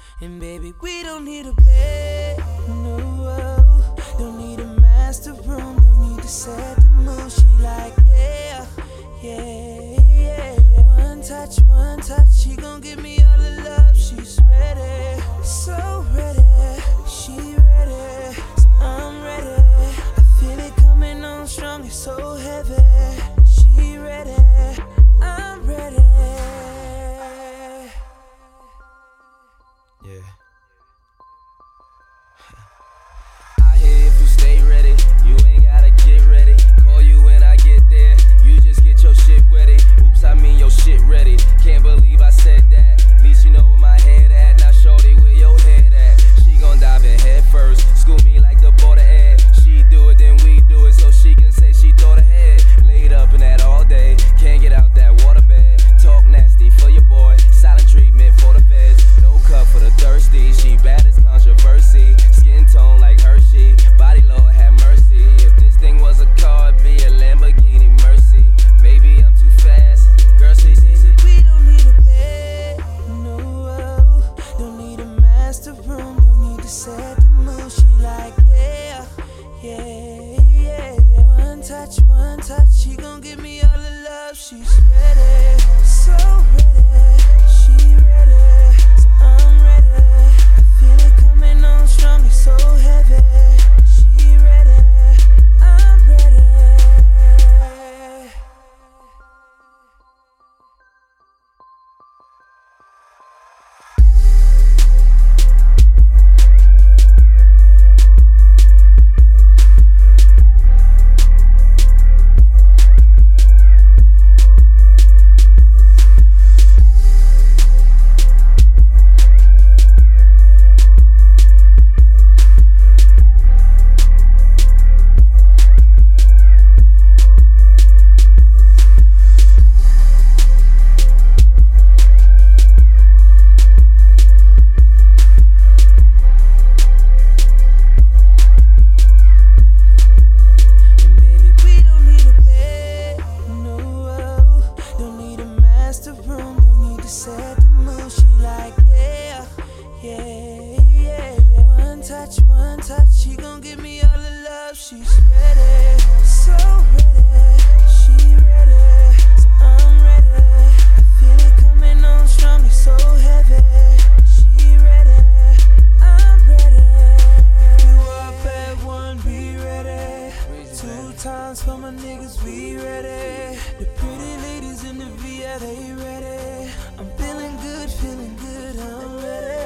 And baby, we don't need a bed, no. Don't need a master room, don't need to set the mood. She like, yeah, yeah, yeah. One touch, she gon' give me all the love. She's ready, so ready. She ready, so I'm ready. I feel it coming on strong, it's so heavy. She ready, I'm ready. Yeah. I hear if you stay ready, you ain't gotta get ready. Call you when I get there, you just get your shit ready. Oops, I mean your shit ready. Can't believe I said that. At least you know where my head at. Now shorty, where your head at? She gon' dive in head first, school me like the border air. She do it, then we do it, so she can say she thought ahead. Laid up in that all day, can't get out that water bed. Talk nasty for your boy, silent treatment for the feds. No cup for the thirsty, she bad as controversy. Skin tone like Hershey, body Lord have mercy. If this thing was a car, it'd be a Lamborghini Mercy. Maybe I'm too fast, girl say we don't need a bed, no. Don't need a master room, don't need to set the mood. She like, yeah, yeah, yeah. One touch, she gon' give me all the love. She's ready, so ready. She ready, so I'm ready. I feel it coming on strong, it's so heavy. She ready, I'm ready. Set the mood, she like, yeah, yeah, yeah. One touch, she gon' give me all the love. She's ready, so ready. She ready, so I'm ready. I feel it coming on strong, it's so heavy. She ready, I'm ready. You up at 1, be ready. 2 times for my niggas, we ready. The pretty ladies in the VI, they ready. I'm feeling good, I'm ready.